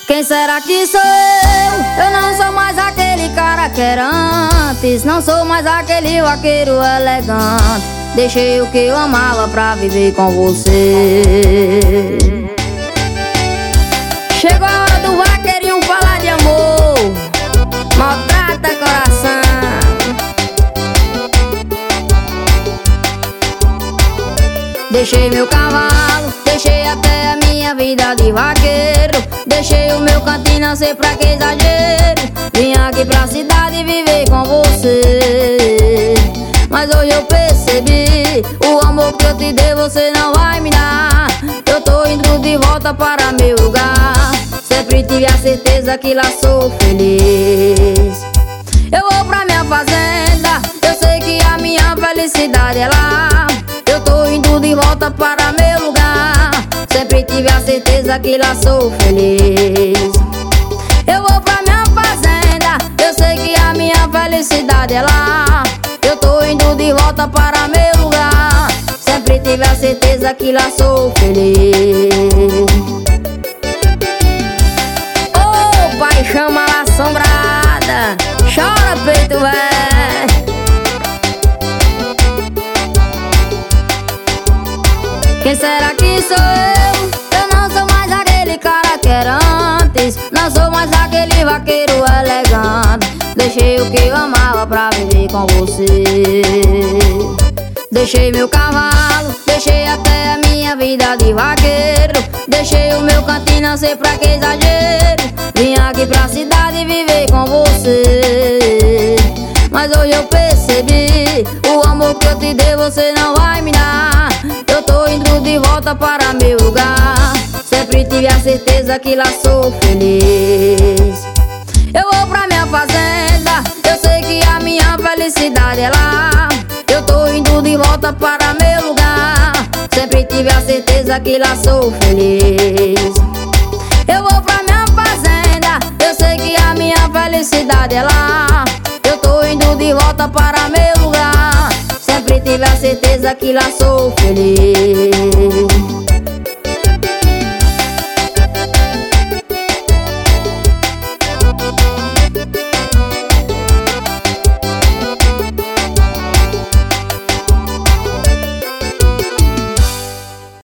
Quem será que sou eu? Eu não sou mais aquele cara que era antes. Não sou mais aquele vaqueiro elegante. Deixei o que eu amava pra viver com você. Chegou a hora do vaqueirinho falar de amor. Maltrata coração. Deixei meu cavalo, deixei até a minha vida de vaqueiro. Deixei o meu cantinho, não sei pra que exagero. Vim aqui pra cidade viver com você. Mas hoje eu percebi, o amor que eu te dei você não vai me dar. Eu tô indo de volta para meu lugar. Sempre tive a certeza que lá sou feliz. Eu vou pra minha fazenda, eu sei que a minha felicidade é lá. Eu tô indo de volta para meu lugar. Sempre tive a certeza que lá sou feliz. Eu vou pra minha fazenda, eu sei que a minha felicidade é lá. Eu tô indo de volta para meu lugar. Sempre tive a certeza que lá sou feliz. Oh, paixão mal assombrada, chora peito velho. Quem será que sou eu? Eu não sou mais aquele cara que era antes. Não sou mais aquele vaqueiro elegante. Deixei o que eu amava pra viver com você. Deixei meu cavalo, deixei até a minha vida de vaqueiro. Deixei o meu cantinho, não sei pra que exagero. Vim aqui pra cidade viver com você. Mas hoje eu percebi, o amor que eu te dei você não vai me dar. Eu tô indo de volta para meu lugar. Sempre tive a certeza que lá sou feliz. Eu vou pra minha fazenda, eu sei que a minha felicidade é lá. Eu tô indo de volta para meu lugar. Sempre tive a certeza que lá sou feliz. Eu vou pra minha fazenda, eu sei que a minha felicidade é lá. Eu tô indo de volta para meu lugar. Sempre tive a certeza que lá sou feliz.